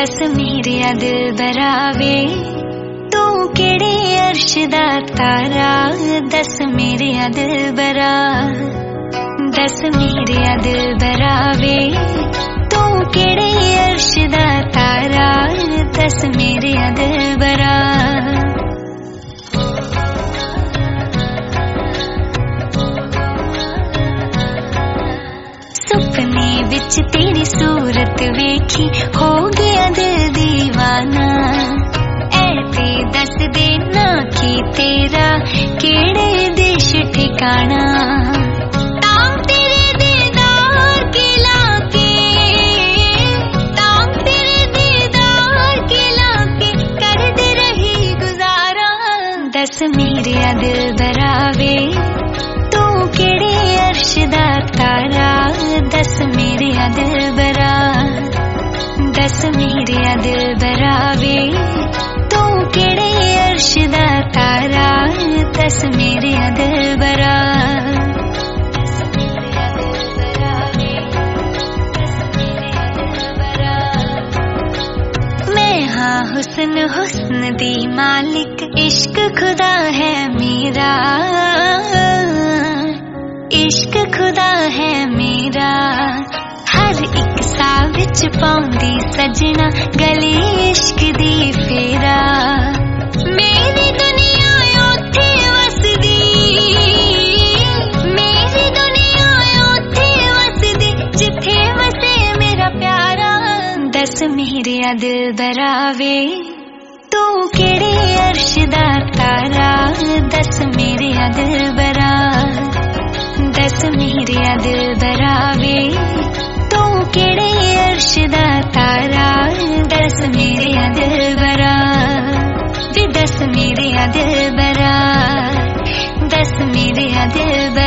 दस मेरे दिल बरावे तू केड़े अर्श दा तारा। दस मेरे दिल बरा, दस मेरे दिल बरावे तू केड़े अर्श दा तारा। दस मेरे दिल बरा। सुपने विच तेरी सूरत वेखी हो गया दिल दीवाना। ऐते दस देना की तेरा केड़े देश ठिकाना। ताम तेरे दीदार के लाके, ताम तेरे दीदार के लाके कर दे रही गुजारा। दस मेरे दिल बरावे तू केड़े अर्श दा तारा। दस मेरे दिल बरा, दस मेरे दिल बरावे तू केड़े अर्श दा तारा। दस मेरे दिल बरा। मैं हाँ हुस्न हुस्न दी मालिक, इश्क खुदा है मेरा। इश्क खुदा है मेरा। हर एक सा विच पाउंदी सजना गले इश्क दी फेरा। मेरी दुनिया ओथे वसदी, मेरी दुनिया ओथे वसदी जिथे वसे मेरा प्यारा। दस मेरे दिल बरावे तू केड़े अर्श दा तारा। दस मेरे दिल बरा, दस मेरे दिल बरावे तू केड़े अर्श दा तारा। दस मेरे दिल बरा, दस मेरे दिल बरा, दस मेरे दिल बरा।